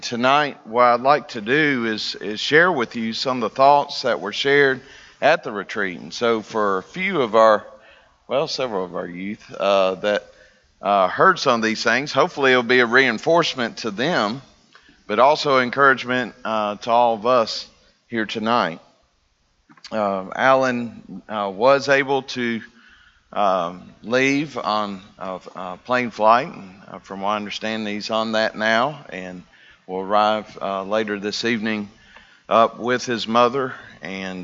Tonight, what I'd like to do is share with you some of the thoughts that were shared at the retreat. And so, for a few of several of our youth that heard some of these things, hopefully it'll be a reinforcement to them, but also encouragement to all of us here tonight. Alan was able to leave on a plane flight, and from what I understand, he's on that now, and will arrive later this evening up with his mother, and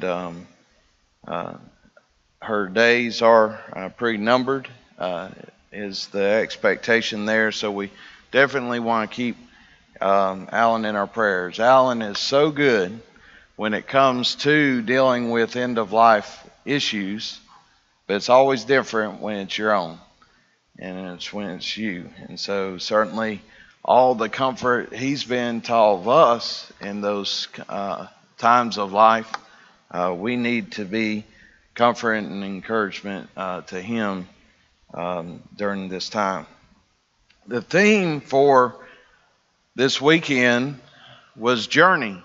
her days are pretty numbered, is the expectation there, so we definitely want to keep Alan in our prayers. Alan is so good when it comes to dealing with end-of-life issues, but it's always different when it's your own, and it's when it's you. And so certainly all the comfort he's been to all of us in those times of life, we need to be comfort and encouragement to him during this time. The theme for this weekend was journey.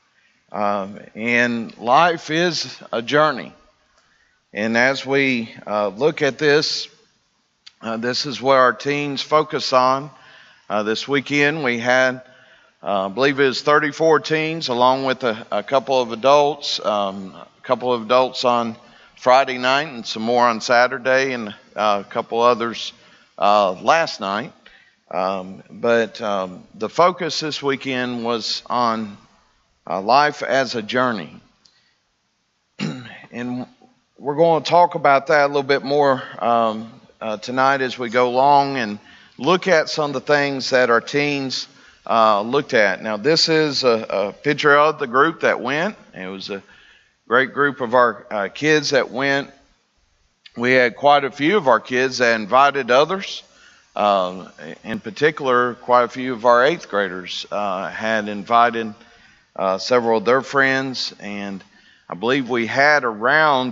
And life is a journey. And as we look at this, this is what our teens focus on. This weekend we had, I believe it was 34 teens along with a couple of adults, on Friday night and some more on Saturday, and a couple others last night. But the focus this weekend was on life as a journey. And we're going to talk about that a little bit more tonight as we go along and look at some of the things that our teens looked at. Now, this is a picture of the group that went. It was a great group of our kids that went. We had quite a few of our kids that invited others. In particular, quite a few of our 8th graders had invited several of their friends, and I believe we had around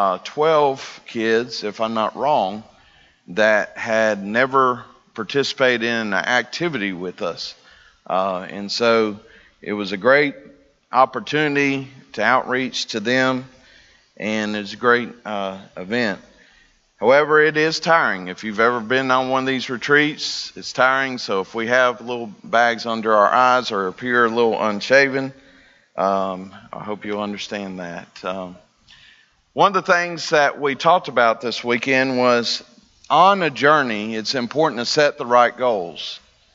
12 kids, if I'm not wrong, that had never participated in an activity with us. And so it was a great opportunity to outreach to them, and it's a great event. However, it is tiring. If you've ever been on one of these retreats, it's tiring. So if we have little bags under our eyes or appear a little unshaven, I hope you'll understand that. One of the things that we talked about this weekend was on a journey, it's important to set the right goals.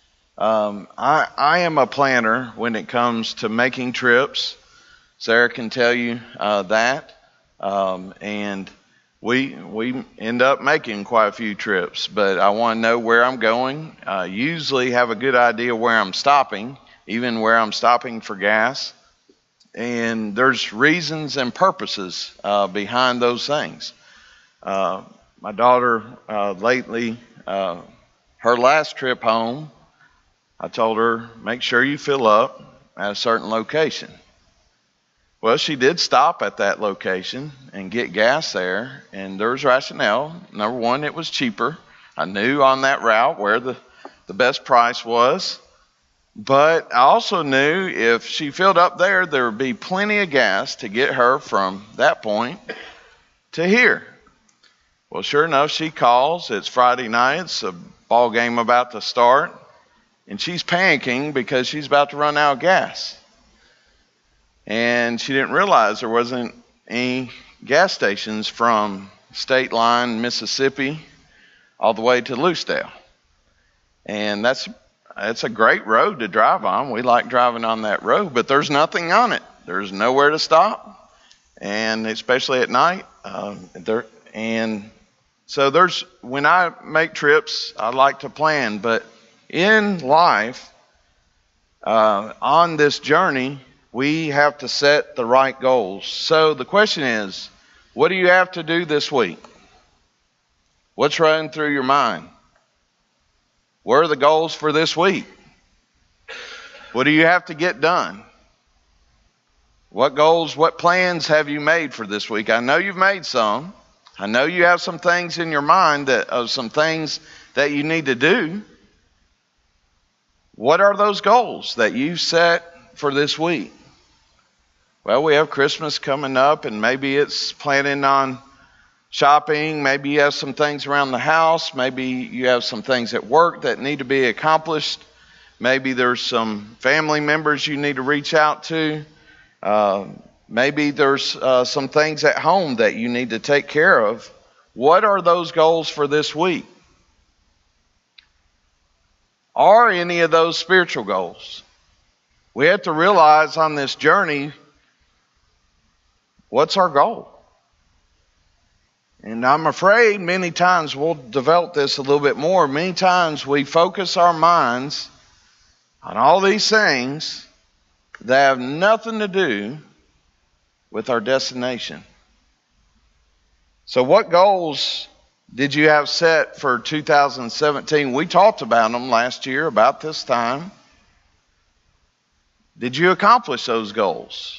I am a planner when it comes to making trips. Sarah can tell you that. And we end up making quite a few trips, but I want to know where I'm going. Usually have a good idea where I'm stopping, even where I'm stopping for gas. And there's reasons and purposes behind those things. My daughter lately, her last trip home, I told her, make sure you fill up at a certain location. Well, she did stop at that location and get gas there, and there was rationale. Number one, it was cheaper. I knew on that route where the best price was. But I also knew if she filled up there, there would be plenty of gas to get her from that point to here. Well, sure enough, she calls. It's Friday night. It's a ball game about to start. And she's panicking because she's about to run out of gas. And she didn't realize there wasn't any gas stations from State Line, Mississippi, all the way to Loosedale. And that's a great road to drive on. We like driving on that road, but there's nothing on it. There's nowhere to stop, and especially at night. And so when I make trips, I like to plan. But in life, on this journey, we have to set the right goals. So the question is, what do you have to do this week? What's running through your mind? What are the goals for this week? What do you have to get done? What goals, what plans have you made for this week? I know you've made some. I know you have some things in your mind some things that you need to do. What are those goals that you set for this week? Well, we have Christmas coming up, and maybe it's planning on shopping. Maybe you have some things around the house. Maybe you have some things at work that need to be accomplished. Maybe there's some family members you need to reach out to. Maybe there's some things at home that you need to take care of. What are those goals for this week? Are any of those spiritual goals? We have to realize on this journey, what's our goal? And I'm afraid many times we'll develop this a little bit more. Many times we focus our minds on all these things that have nothing to do with our destination. So what goals did you have set for 2017? We talked about them last year about this time. Did you accomplish those goals?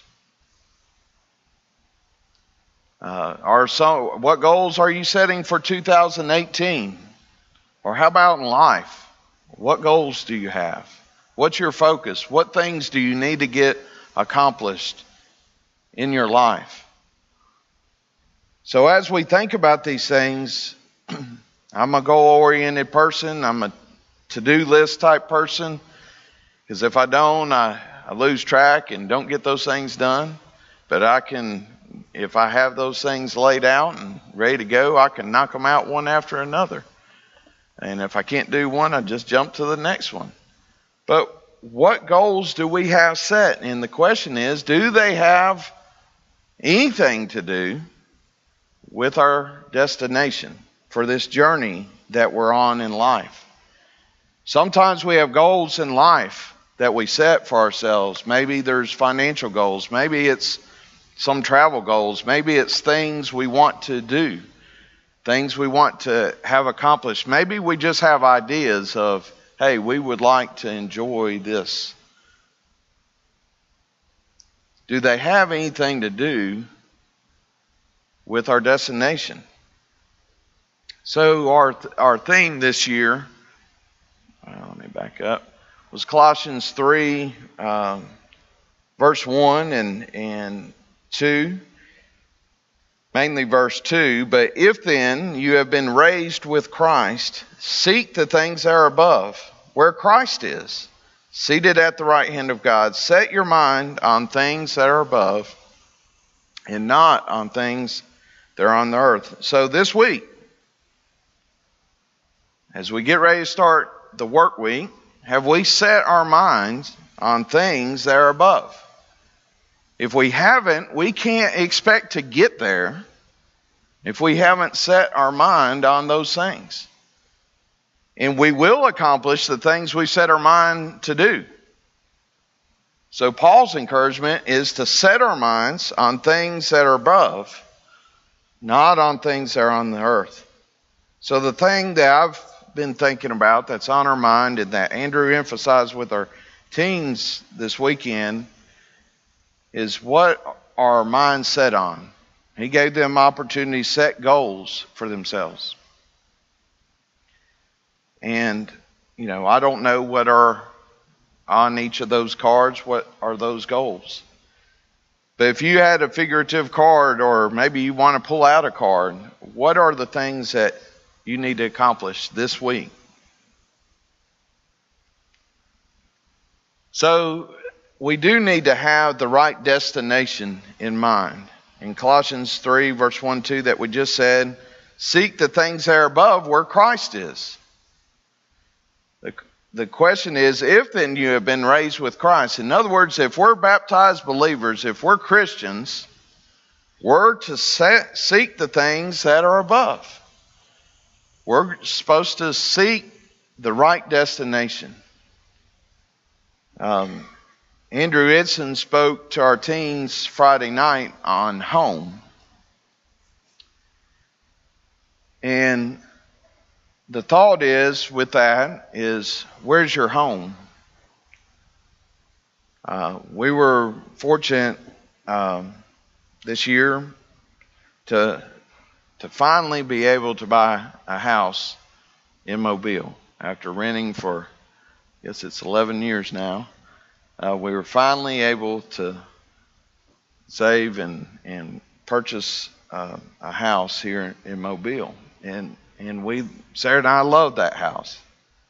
What goals are you setting for 2018? Or how about in life? What goals do you have? What's your focus? What things do you need to get accomplished in your life? So as we think about these things, I'm a goal-oriented person. I'm a to-do list type person. Because if I don't, I lose track and don't get those things done. But if I have those things laid out and ready to go, I can knock them out one after another. And if I can't do one, I just jump to the next one. But what goals do we have set? And the question is, do they have anything to do with our destination for this journey that we're on in life? Sometimes we have goals in life that we set for ourselves. Maybe there's financial goals. Maybe it's some travel goals. Maybe it's things we want to do, things we want to have accomplished. Maybe we just have ideas of, hey, we would like to enjoy this. Do they have anything to do with our destination? So our theme this year, let me back up, was Colossians 3, verse 1 and 2, mainly verse 2. But if then you have been raised with Christ, seek the things that are above, where Christ is, seated at the right hand of God. Set your mind on things that are above and not on things that are on the earth. So this week, as we get ready to start the work week, have we set our minds on things that are above? If we haven't, we can't expect to get there if we haven't set our mind on those things. And we will accomplish the things we set our mind to do. So Paul's encouragement is to set our minds on things that are above, not on things that are on the earth. So the thing that I've been thinking about that's on our mind and that Andrew emphasized with our teens this weekend is what are our minds set on. He gave them opportunity to set goals for themselves. And, I don't know what are on each of those cards, what are those goals. But if you had a figurative card, or maybe you want to pull out a card, what are the things that you need to accomplish this week? So we do need to have the right destination in mind. In Colossians 3, verse 1, 2 that we just said, seek the things that are above where Christ is. The question is, if then you have been raised with Christ. In other words, if we're baptized believers, if we're Christians, we're to seek the things that are above. We're supposed to seek the right destination. Andrew Edson spoke to our teens Friday night on home. And the thought is, with that, is where's your home? We were fortunate this year to finally be able to buy a house in Mobile after renting for guess it's 11 years now, we were finally able to save and purchase a house here in Mobile. And Sarah and I love that house.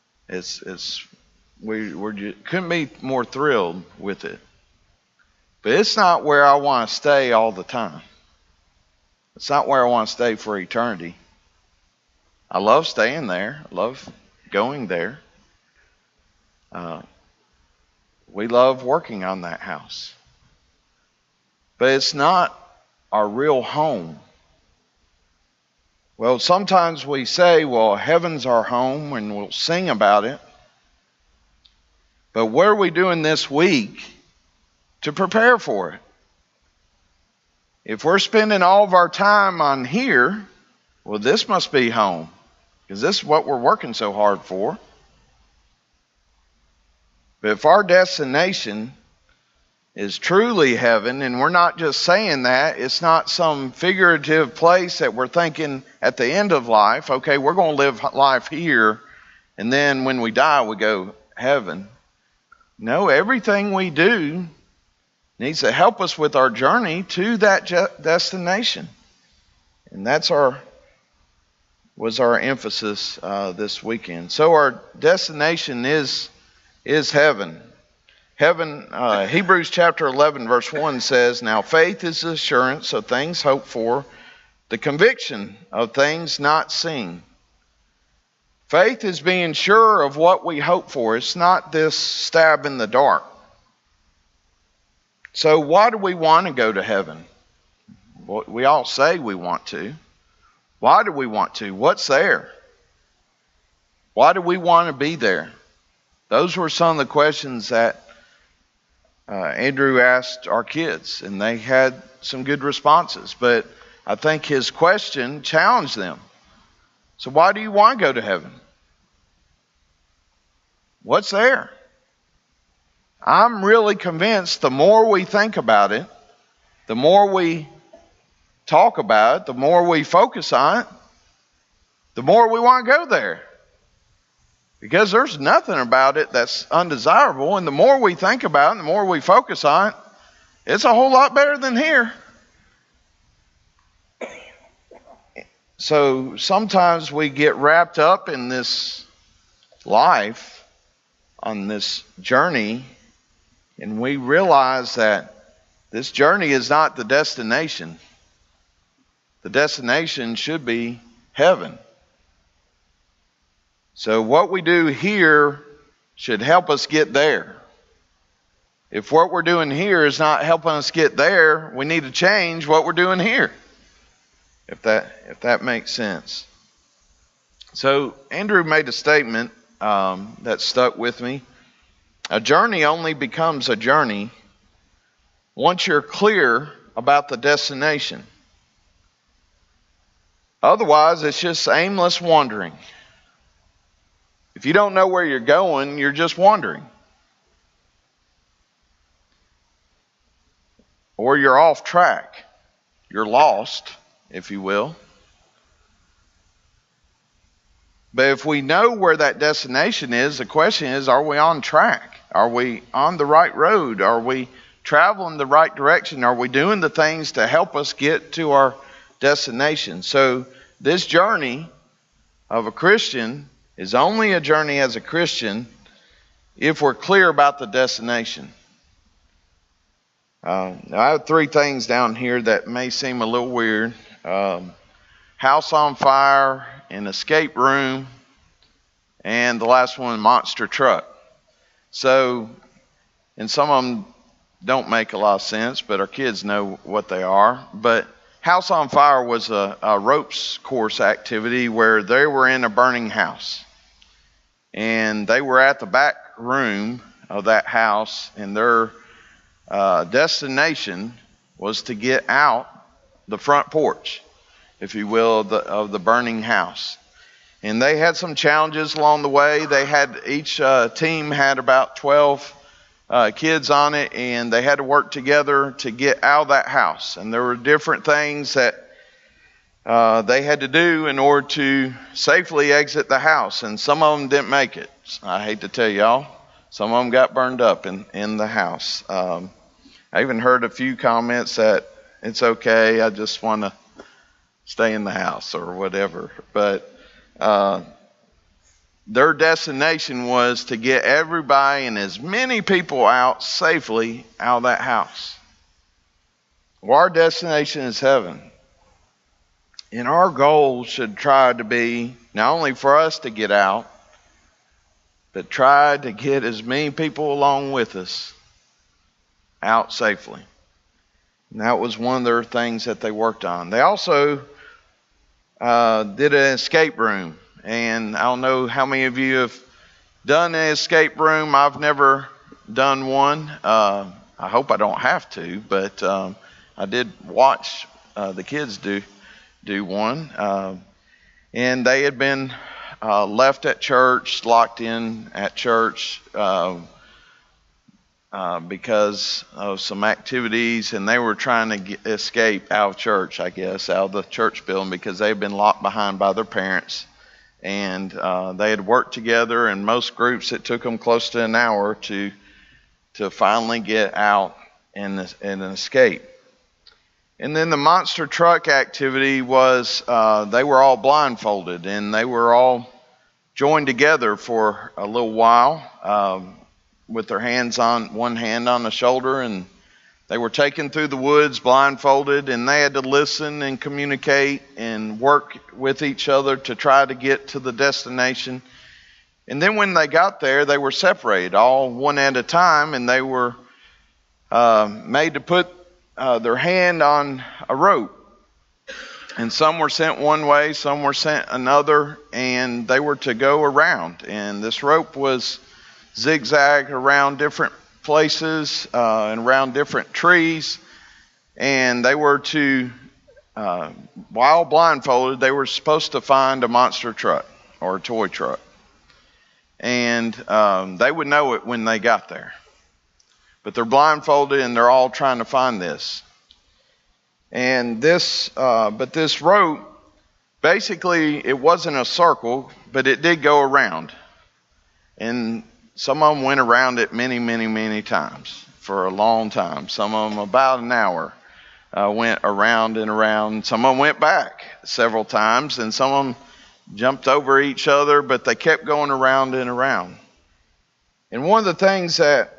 We couldn't be more thrilled with it. But it's not where I want to stay all the time. It's not where I want to stay for eternity. I love staying there. I love going there. We love working on that house. But it's not our real home. Well, sometimes we say, well, heaven's our home, and we'll sing about it. But what are we doing this week to prepare for it? If we're spending all of our time on here, well, this must be home, because this is what we're working so hard for. But if our destination is truly heaven, and we're not just saying that, it's not some figurative place that we're thinking at the end of life, okay, we're going to live life here, and then when we die, we go heaven. No, everything we do needs to help us with our journey to that destination. And was our emphasis this weekend. So our destination is heaven. Heaven, Hebrews chapter 11 verse 1 says, now faith is the assurance of things hoped for, the conviction of things not seen. Faith is being sure of what we hope for. It's not this stab in the dark. So why do we want to go to heaven? Well, we all say we want to. Why do we want to? What's there? Why do we want to be there? Those were some of the questions that Andrew asked our kids, and they had some good responses. But I think his question challenged them. So why do you want to go to heaven? What's there? I'm really convinced the more we think about it, the more we talk about it, the more we focus on it, the more we want to go there. Because there's nothing about it that's undesirable, and the more we think about it, the more we focus on it, it's a whole lot better than here. So sometimes we get wrapped up in this life, on this journey, and we realize that this journey is not the destination. The destination should be heaven. So what we do here should help us get there. If what we're doing here is not helping us get there, we need to change what we're doing here. If that makes sense. So Andrew made a statement that stuck with me. A journey only becomes a journey once you're clear about the destination. Otherwise, it's just aimless wandering. If you don't know where you're going, you're just wandering. Or you're off track. You're lost, if you will. But if we know where that destination is, the question is, are we on track? Are we on the right road? Are we traveling the right direction? Are we doing the things to help us get to our destination? So this journey of a Christian is only a journey as a Christian if we're clear about the destination. I have 3 things down here that may seem a little weird. House on fire, an escape room, and the last one, monster truck. So, and some of them don't make a lot of sense, but our kids know what they are. But House on Fire was a ropes course activity where they were in a burning house. And they were at the back room of that house, and their destination was to get out the front porch, if you will, of the burning house. And they had some challenges along the way. Each team had about 12 kids on it, and they had to work together to get out of that house. And there were different things that they had to do in order to safely exit the house, and some of them didn't make it. I hate to tell y'all, Some of them got burned up in the house. I even heard a few comments that it's okay, I just want to stay in the house or whatever. But their destination was to get everybody and as many people out safely out of that house. Well, our destination is heaven. And our goal should try to be not only for us to get out, but try to get as many people along with us out safely. And that was one of their things that they worked on. They also did an escape room. And I don't know how many of you have done an escape room. I've never done one. I hope I don't have to, but I did watch the kids do one. And they had been left at church, locked in at church because of some activities, and they were trying to escape out of church, I guess, out of the church building because they had been locked behind by their parents. And they had worked together, and most groups it took them close to an hour to finally get out and escape. And then the monster truck activity was they were all blindfolded, and they were all joined together for a little while with their hands on one hand on the shoulder, and they were taken through the woods blindfolded, and they had to listen and communicate and work with each other to try to get to the destination. And then when they got there, they were separated, all one at a time, and they were made to put their hand on a rope. And some were sent one way, some were sent another, and they were to go around. And this rope was zigzag around different places and around different trees, and they were to, while blindfolded, they were supposed to find a monster truck or a toy truck, and they would know it when they got there. But they're blindfolded and they're all trying to find this. And this rope, basically, it wasn't a circle, but it did go around, and some of them went around it many, many, many times for a long time. Some of them about an hour went around and around. Some of them went back several times, and some of them jumped over each other, but they kept going around and around. And one of the things that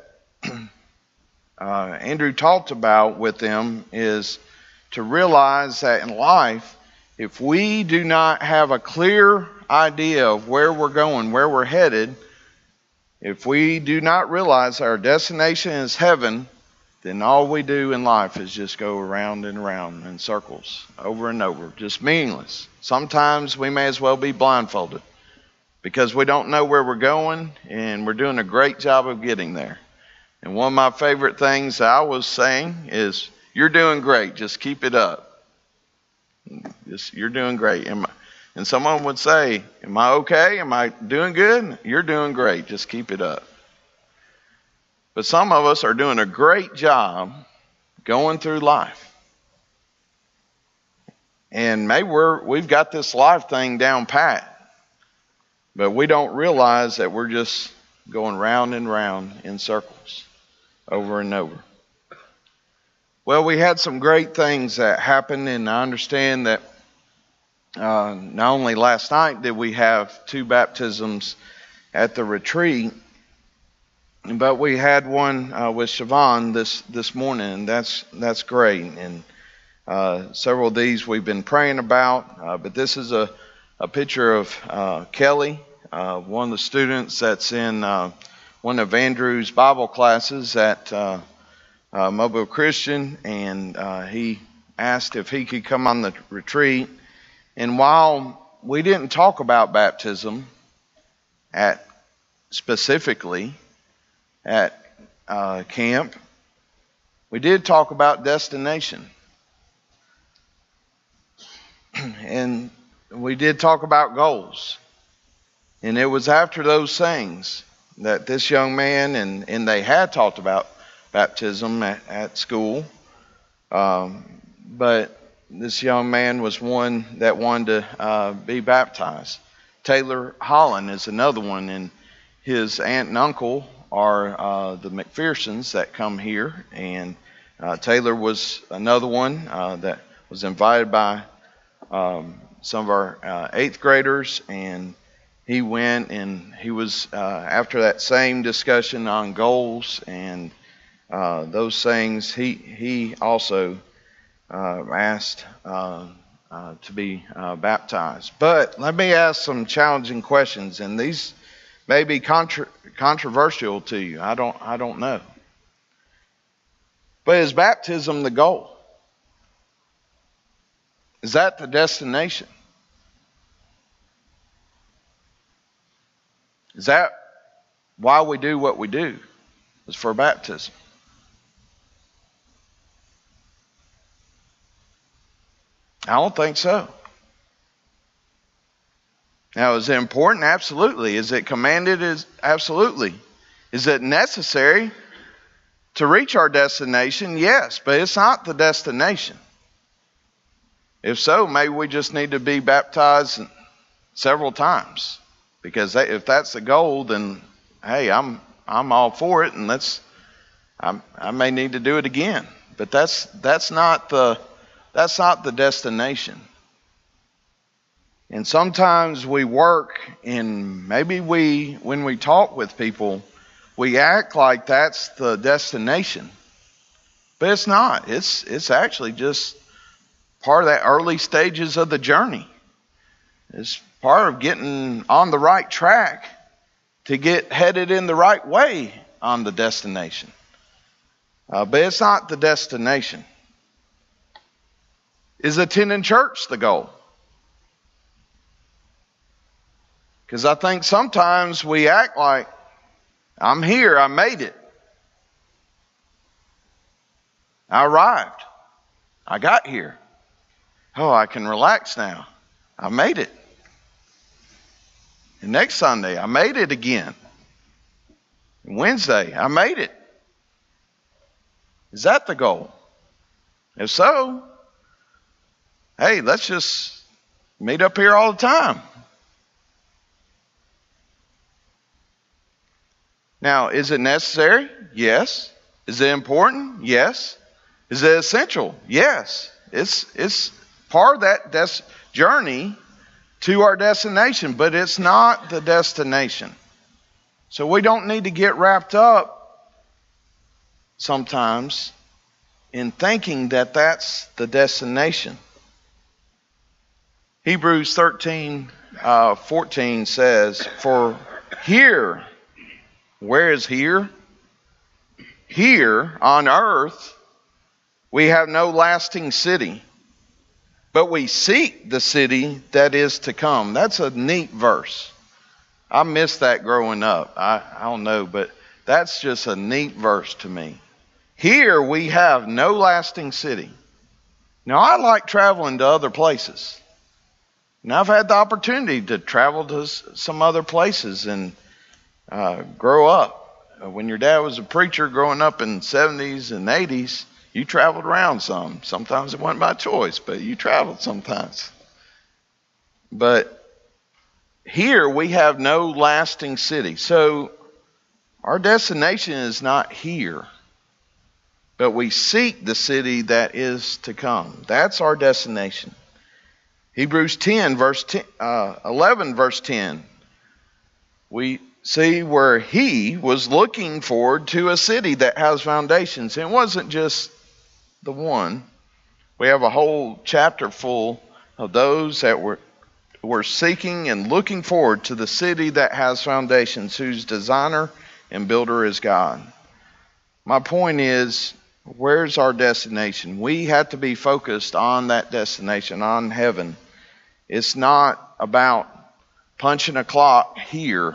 Andrew talked about with them is to realize that in life, if we do not have a clear idea of where we're going, where we're headed, if we do not realize our destination is heaven, then all we do in life is just go around and around in circles, over and over, just meaningless. Sometimes we may as well be blindfolded because we don't know where we're going, and we're doing a great job of getting there. And one of my favorite things I was saying is, you're doing great, just keep it up. You're doing great. And someone would say, am I okay? Am I doing good? You're doing great. Just keep it up. But some of us are doing a great job going through life. And maybe we've got this life thing down pat. But we don't realize that we're just going round and round in circles over and over. Well, we had some great things that happened, and I understand that not only last night did we have 2 baptisms at the retreat, but we had one with Siobhan this morning, and that's great. And several of these we've been praying about, but this is a picture of Kelly, one of the students that's in one of Andrew's Bible classes at Mobile Christian, and he asked if he could come on the retreat. And while we didn't talk about baptism specifically at camp, we did talk about destination. And we did talk about goals. And it was after those things that this young man, and they had talked about baptism at school, but this young man was one that wanted to be baptized. Taylor Holland is another one, and his aunt and uncle are the McPhersons that come here, and Taylor was another one that was invited by some of our 8th graders, and he went, and he was after that same discussion on goals and those things, he also asked to be baptized. But let me ask some challenging questions, and these may be controversial to you. I don't know. But is baptism the goal? Is that the destination? Is that why we do what we do? Is for baptism? I don't think so. Now, is it important? Absolutely. Is it commanded? Absolutely. Is it necessary to reach our destination? Yes, but it's not the destination. If so, maybe we just need to be baptized several times, because if that's the goal, then hey, I'm all for it, and I may need to do it again. But that's not the destination. And sometimes we work, and maybe when we talk with people, we act like that's the destination. But it's not. It's actually just part of that early stages of the journey. It's part of getting on the right track to get headed in the right way on the destination. But it's not the destination. Is attending church the goal? Because I think sometimes we act like, I'm here, I made it. I arrived. I got here. Oh, I can relax now. I made it. And next Sunday, I made it again. And Wednesday, I made it. Is that the goal? If so, hey, let's just meet up here all the time. Now, is it necessary? Yes. Is it important? Yes. Is it essential? Yes. It's part of that journey to our destination, but it's not the destination. So we don't need to get wrapped up sometimes in thinking that that's the destination. Hebrews 13:14 says, for here, where is here? Here on earth, we have no lasting city, but we seek the city that is to come. That's a neat verse. I missed that growing up. I don't know, but that's just a neat verse to me. Here we have no lasting city. Now, I like traveling to other places. Now, I've had the opportunity to travel to some other places and grow up. When your dad was a preacher growing up in the 70s and 80s, you traveled around some. Sometimes it wasn't by choice, but you traveled sometimes. But here we have no lasting city. So our destination is not here, but we seek the city that is to come. That's our destination. Hebrews 11, verse 10. We see where he was looking forward to a city that has foundations. And it wasn't just the one. We have a whole chapter full of those that were seeking and looking forward to the city that has foundations, whose designer and builder is God. My point is, where's our destination? We have to be focused on that destination, on heaven. It's not about punching a clock here.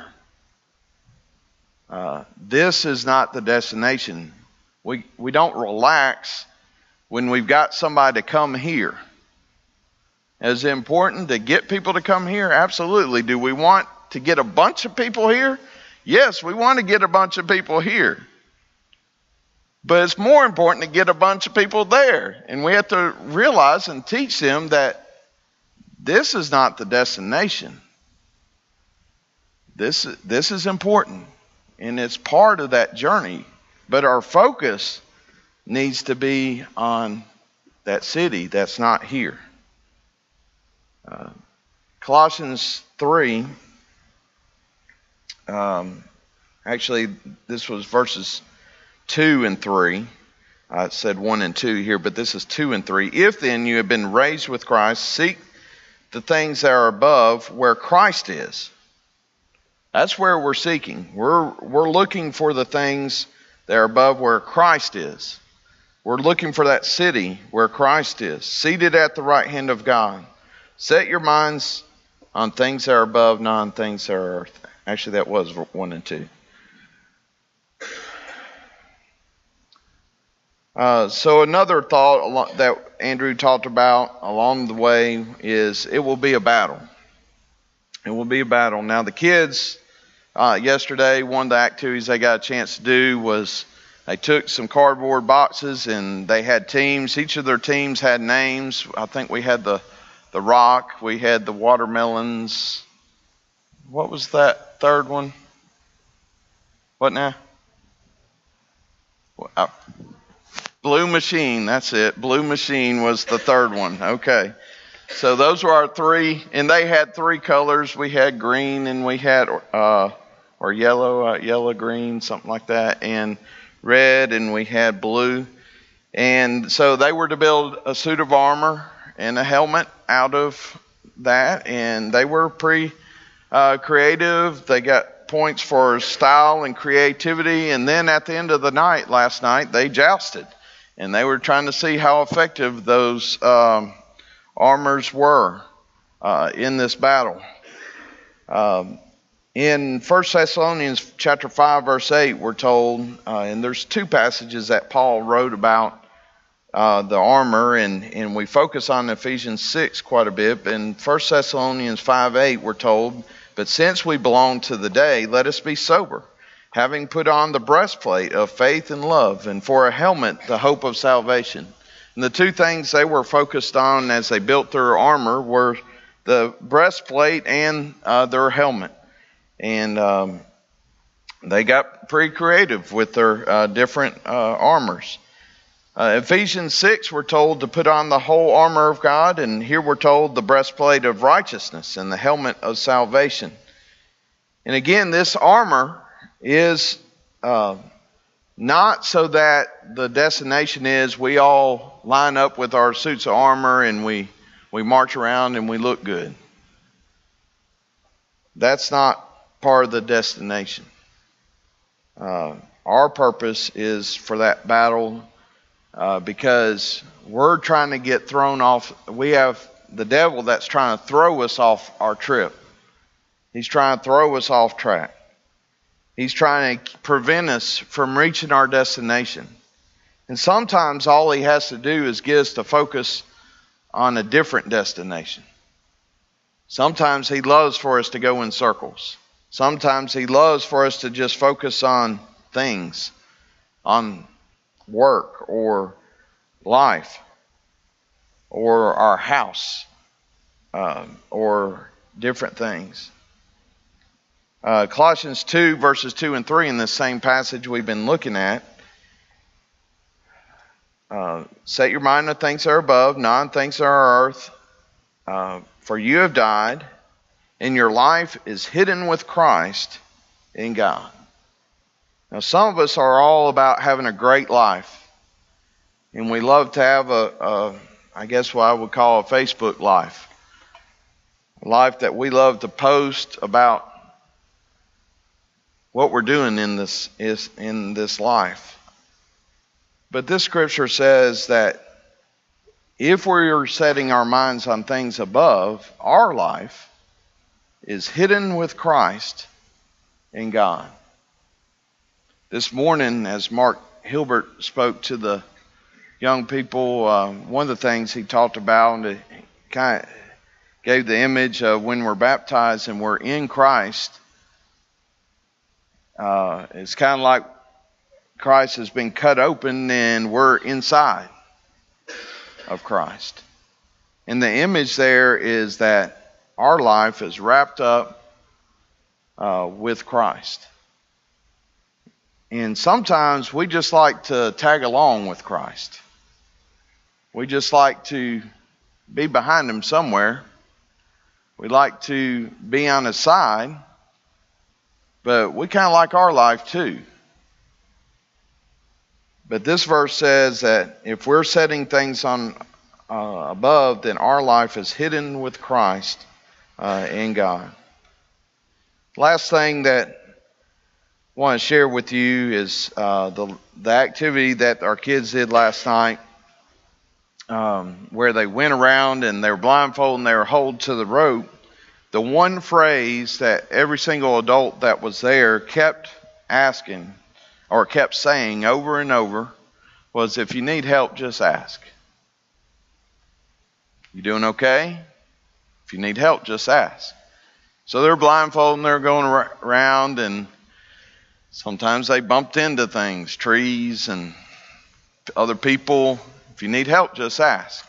This is not the destination. We don't relax when we've got somebody to come here. Is it important to get people to come here? Absolutely. Do we want to get a bunch of people here? Yes, we want to get a bunch of people here. But it's more important to get a bunch of people there. And we have to realize and teach them that this is not the destination. This is important. and it's part of that journey. But our focus needs to be on that city that's not here. Colossians 3, actually this was verses 2 and 3. I said 1 and 2 here, but this is 2 and 3. If then you have been raised with Christ, seek the things that are above where Christ is. That's where we're seeking. We're looking for the things that are above where Christ is. We're looking for that city where Christ is, seated at the right hand of God. Set your minds on things that are above, not on things that are earth. Actually, that was 1 and 2. So another thought that Andrew talked about along the way is it will be a battle. It will be a battle. Now the kids, yesterday, one of the activities they got a chance to do was they took some cardboard boxes and they had teams. Each of their teams had names. I think we had the rock, we had the watermelons. What was that third one? What now? Blue Machine, that's it. Blue Machine was the third one. Okay. So those were our three, and they had three colors. We had green and we had or yellow, green, something like that, and red, and we had blue. And so they were to build a suit of armor and a helmet out of that, and they were pretty creative. They got points for style and creativity, and then at the end of the night, last night, they jousted, and they were trying to see how effective those armors were in this battle. In 1 Thessalonians chapter 5, verse 8, we're told, and there's two passages that Paul wrote about the armor, and we focus on Ephesians 6 quite a bit. In 1 Thessalonians 5:8, we're told, but since we belong to the day, let us be sober, having put on the breastplate of faith and love, and for a helmet, the hope of salvation. And the two things they were focused on as they built their armor were the breastplate and their helmet. And they got pretty creative with their different armors. Ephesians 6, we're told to put on the whole armor of God, and here we're told the breastplate of righteousness and the helmet of salvation. And again, this armor is not so that the destination is we all line up with our suits of armor and we march around and we look good. That's not part of the destination. Our purpose is for that battle because we're trying to get thrown off. We have the devil that's trying to throw us off our trip. He's trying to throw us off track. He's trying to prevent us from reaching our destination. And sometimes all he has to do is get us to focus on a different destination. Sometimes he loves for us to go in circles. Sometimes he loves for us to just focus on things, on work or life or our house or different things. Colossians 2 verses 2 and 3 in this same passage we've been looking at. Set your mind on things that are above, not on things that are earth. For you have died, and your life is hidden with Christ in God. Now, some of us are all about having a great life, and we love to have I guess what I would call a Facebook life. A life that we love to post about what we're doing in this life. But this scripture says that if we're setting our minds on things above, our life is hidden with Christ in God. This morning, as Mark Hilbert spoke to the young people, one of the things he talked about, and he kind of gave the image of when we're baptized and we're in Christ, it's kind of like Christ has been cut open and we're inside of Christ. And the image there is that our life is wrapped up with Christ. And sometimes we just like to tag along with Christ. We just like to be behind him somewhere. We like to be on his side, but we kind of like our life too. But this verse says that if we're setting things on above, then our life is hidden with Christ in God. Last thing that I want to share with you is the activity that our kids did last night, where they went around and they were blindfolded and they were held to the rope. The one phrase that every single adult that was there kept asking or kept saying over and over was, if you need help, just ask. You doing okay? If you need help, just ask. So they're blindfolded and they're going around, and sometimes they bumped into things, trees and other people. If you need help, just ask.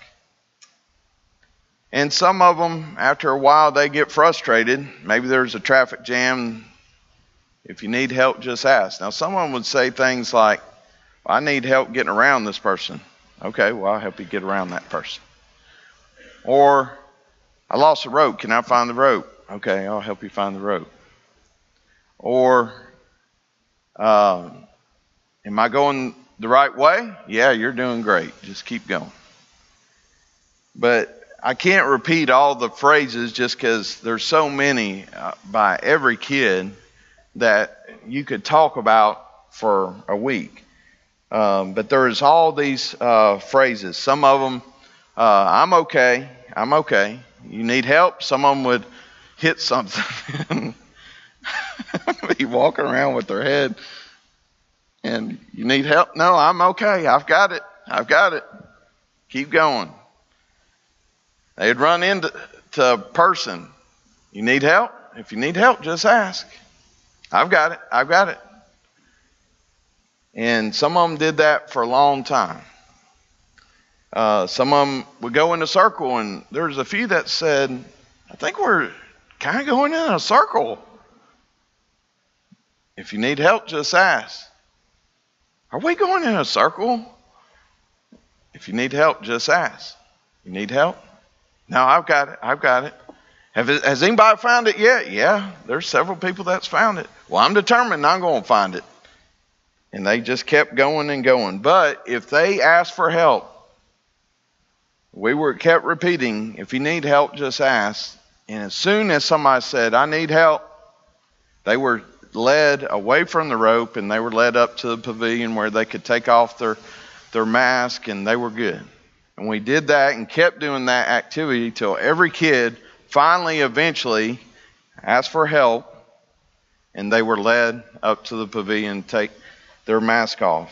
And some of them, after a while, they get frustrated. Maybe there's a traffic jam. If you need help, just ask. Now, someone would say things like, I need help getting around this person. Okay, well, I'll help you get around that person. Or, I lost the rope. Can I find the rope? Okay, I'll help you find the rope. Or, am I going the right way? Yeah, you're doing great. Just keep going. But I can't repeat all the phrases just because there's so many by every kid that you could talk about for a week. But there's all these phrases. Some of them, I'm okay. You need help? Some of them would hit something. Be walking around with their head. And you need help? No, I'm okay. I've got it. Keep going. They'd run into a person. You need help? If you need help, just ask. I've got it. And some of them did that for a long time. Some of them would go in a circle, and there's a few that said, I think we're kind of going in a circle. If you need help, just ask. Are we going in a circle? If you need help, just ask. You need help? No, I've got it. Has anybody found it yet? Yeah, there's several people that's found it. Well, I'm determined I'm going to find it. And they just kept going and going. But if they asked for help, kept repeating, if you need help, just ask. And as soon as somebody said, I need help, they were led away from the rope and they were led up to the pavilion where they could take off their mask, and they were good. And we did that and kept doing that activity till every kid finally, eventually asked for help, and they were led up to the pavilion to take their mask off.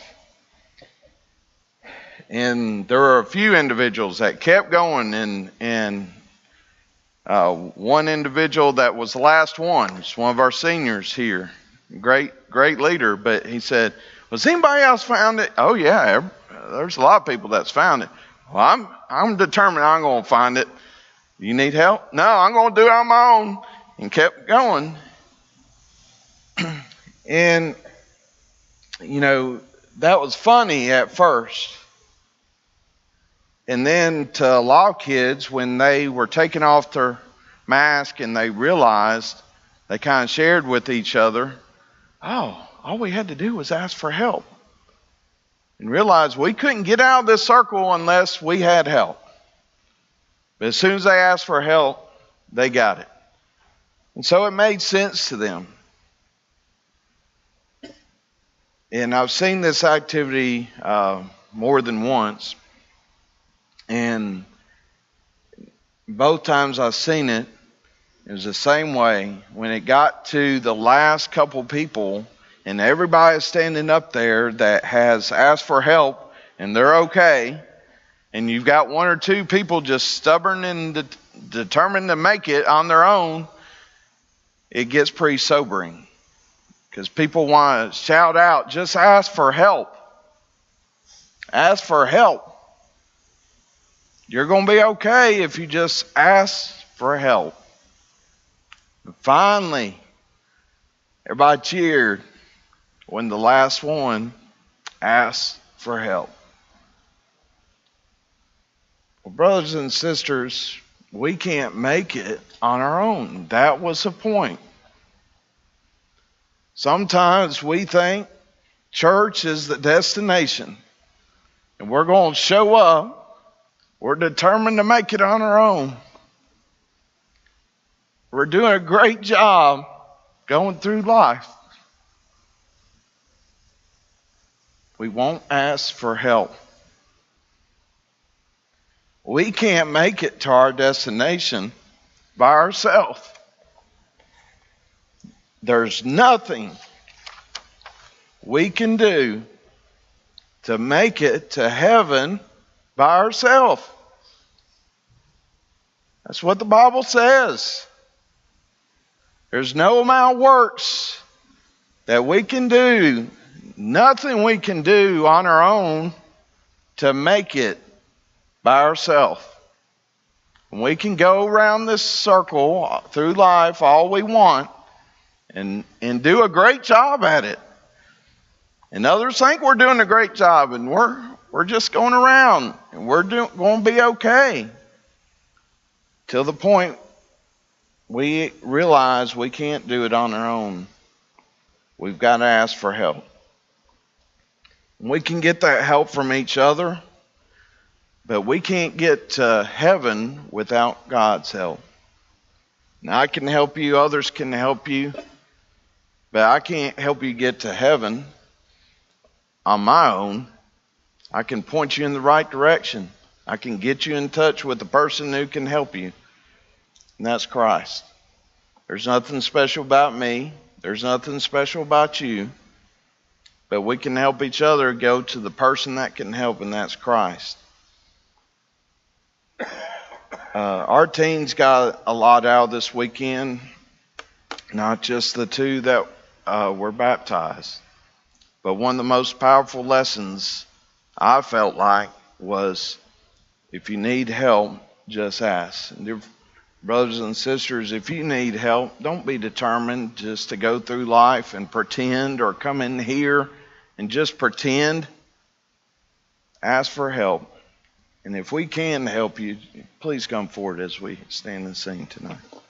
And there were a few individuals that kept going, and one individual that was the last one, it's one of our seniors here, great leader, but he said, was anybody else found it? Oh yeah, there's a lot of people that's found it. Well, I'm determined I'm going to find it. You need help? No, I'm going to do it on my own. And kept going. And, that was funny at first. And then to a lot of kids, when they were taking off their mask and they realized, they kind of shared with each other, oh, all we had to do was ask for help. And realized we couldn't get out of this circle unless we had help. But as soon as they asked for help, they got it. And so it made sense to them. And I've seen this activity more than once. And both times I've seen it, it was the same way. When it got to the last couple people, and everybody's standing up there that has asked for help, and they're okay, and you've got one or two people just stubborn and determined to make it on their own, it gets pretty sobering. Because people want to shout out, just ask for help. Ask for help. You're going to be okay if you just ask for help. And finally, everybody cheered. when the last one asked for help. Well, brothers and sisters, we can't make it on our own. That was the point. Sometimes we think church is the destination, and we're going to show up. We're determined to make it on our own. We're doing a great job going through life. We won't ask for help. We can't make it to our destination by ourselves. There's nothing we can do to make it to heaven by ourselves. That's what the Bible says. There's no amount of works that we can do, nothing we can do on our own to make it by ourselves. We can go around this circle through life all we want and do a great job at it. And others think we're doing a great job, and we're just going around, and we're going to be okay. Till the point we realize we can't do it on our own. We've got to ask for help. We can get that help from each other, but we can't get to heaven without God's help. Now, I can help you, others can help you, but I can't help you get to heaven on my own. I can point you in the right direction. I can get you in touch with the person who can help you, and that's Christ. There's nothing special about me. There's nothing special about you, but we can help each other go to the person that can help, and that's Christ. Our teens got a lot out this weekend, not just the two that were baptized, but one of the most powerful lessons I felt like was, if you need help, just ask. And dear brothers and sisters, if you need help, don't be determined just to go through life and pretend, or come in here and just pretend. Ask for help. And if we can help you, please come forward as we stand and sing tonight.